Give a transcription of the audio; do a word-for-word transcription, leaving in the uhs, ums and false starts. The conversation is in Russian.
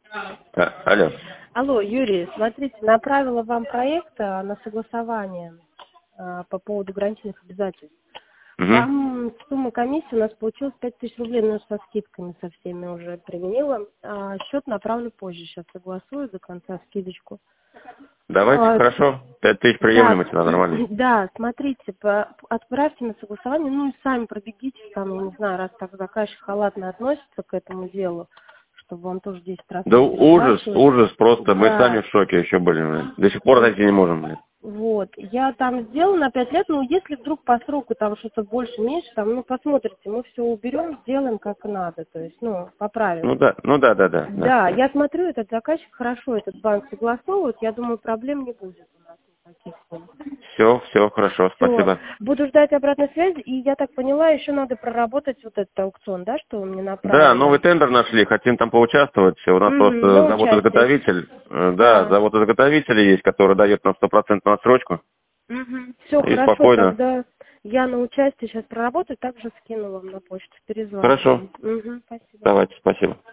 А, алло. Алло, Юрий, смотрите, направила вам проект а, на согласование а, по поводу гарантийных обязательств. Угу. Там сумма комиссии у нас получилась пять тысяч рублей, но со скидками со всеми уже применила. А, счет направлю позже, сейчас согласую до конца скидочку. Давайте, А, хорошо. Пять тысяч да, приемлемо, цена нормально. да, смотрите, по- отправьте на согласование, ну и сами пробегите, там, я не знаю, раз так заказчик халатно относится к этому делу, чтобы он тоже десять раз Да не ужас, переплачивать. ужас просто. Мы сами Да, в шоке еще были. блин. До сих пор зайти не можем. блин. вот, я там сделала на пять лет, ну, если вдруг по сроку там что-то больше, меньше, там, ну, посмотрите, мы все уберем, сделаем как надо, то есть, ну, поправим. Ну да, ну да, да, да. Да, Да, я смотрю, этот заказчик хорошо этот банк согласовывает, я думаю, проблем не будет у нас никаких с ним. все, все, хорошо, Все, спасибо. буду ждать обратной связи, и я так поняла, еще надо проработать вот этот аукцион, да, что вы мне Да, направили? новый тендер нашли, хотим там поучаствовать. У нас Угу, на просто участие. завод-изготовитель, э, да, А, завод-изготовитель есть, который дает нам стопроцентную отсрочку. угу. Все, И хорошо, спокойно. тогда я на участие сейчас проработаю, также скину вам на почту, перезвоню Хорошо, вам. Угу, спасибо. давайте, спасибо.